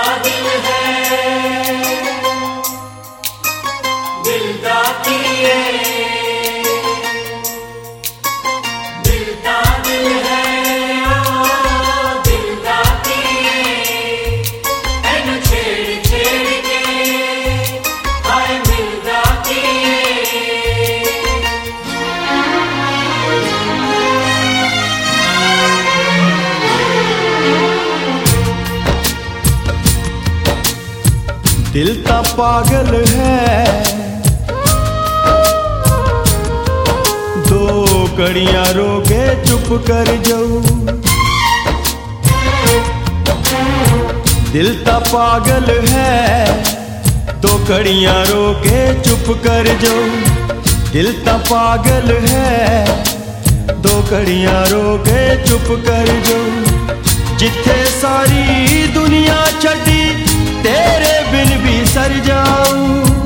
दिल है, दिल दा दिए, दिल दा दिल है, ओ दिल दा दिए, एनु छेड़ छेड़ के हाय मिलदा दिए। दिल ता पागल है, दो घड़ियां रो के चुप कर जाऊं। दिल ता पागल है, दो घड़ियां रो के चुप कर जाऊं। दिल ता पागल है, दो घड़ियां रो के चुप कर जाऊं। जिथे सारी दुनिया छड़ी तेरे बिन भी सर जाऊं।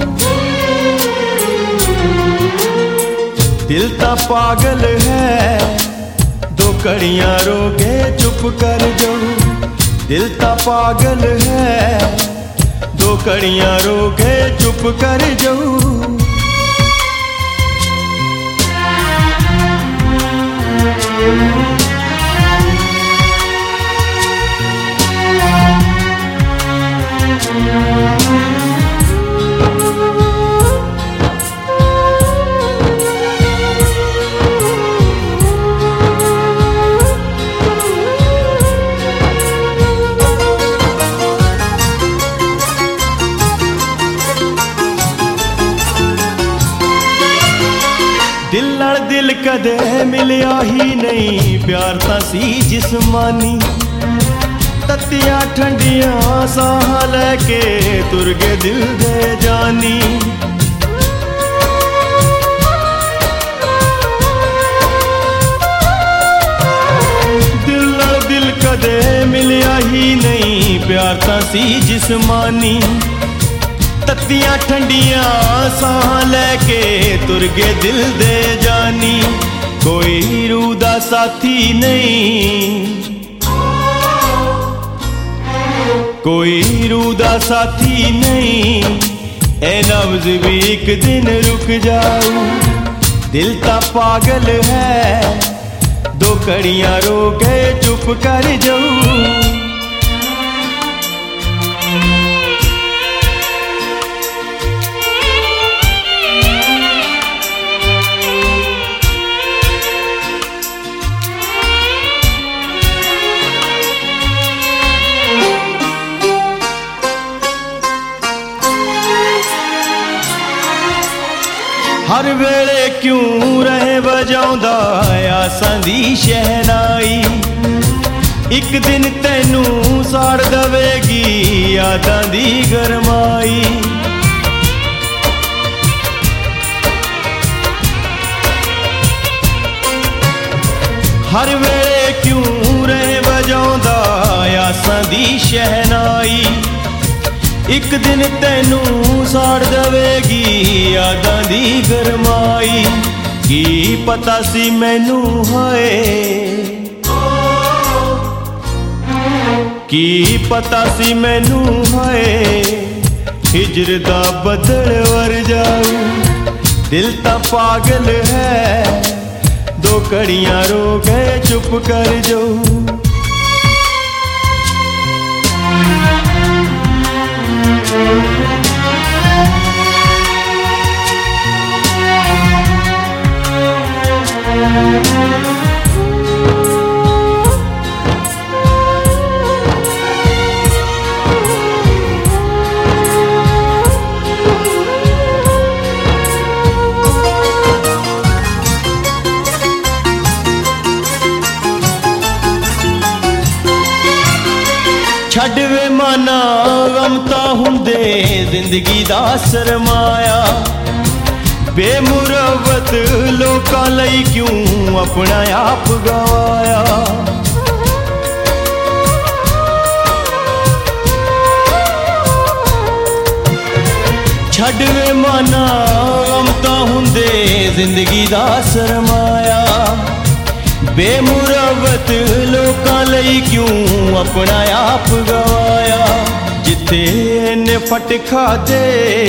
दिल ता पागल है, दो घड़ियां रो के चुप कर जाऊं। दिल ता पागल है, दो घड़ियां रो के चुप कर जाऊं। दिल नाल दिल कदे मिलिया ही नहीं, प्यार तां सी जिस्मानी। तत्तियां ठंडियां साह लैके तुर गए दिल दे जानी। दिल नाल दिल कदे मिलिया ही नहीं, प्यार तां सी जिस्मानी। तत्तियां ठंडियां साह लैके तुर गए दिल दे जानी। कोई रूह दा साथी नहीं, कोई रूह दा साथी नहीं, ए नब्ज़ भी एक दिन रुक जाऊं। दिल ता पागल है, दो घड़ियां रो के चुप कर जाऊं। हर वेले क्यों रहे बजाउंदा आसां दी शहनाई। एक दिन तैनू साड़ दवेगी यादां दी गरमाई। हर वेले क्यों रहे बजाउंदा आसां दी शहनाई। एक दिन तैनू साड़ दवेगी यादां दी गरमाई। की पता सी मैनू हाए, की पता सी मैनू हाए, हिजर दा बदल वर जाऊं। दिल ता पागल है, दो घड़ियां रो गए चुप कर जाऊं। छड़ वे माना गम तां हुंदे जिंदगी दा सरमाया। बेमुरवत लोकां लई क्यों अपना आप गवाया। छड़ वे माना गम तां हुंदे जिंदगी दा सरमाया। बेमुरवत लोकां लई क्यों अपना आप गवाया। जिथे ने फट खा दे,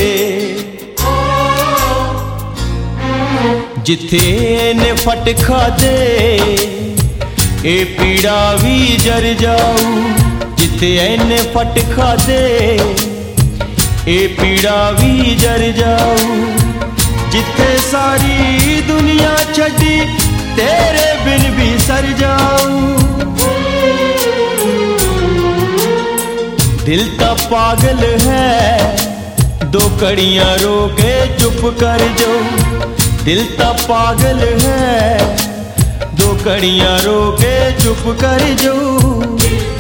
जिथे ने फट खा दे, ए पीड़ा भी जर जाऊ। जिथे ने फट खा दे, ए पीड़ा भी जर जाऊ। जिथे सारी दुनिया छड़ी, तेरे बिन भी सर जाऊ। दिल ता पागल है, दो कड़ियां रो के चुप कर जो। दिल ता पागल है, दो कड़ियां रो के चुप कर जो।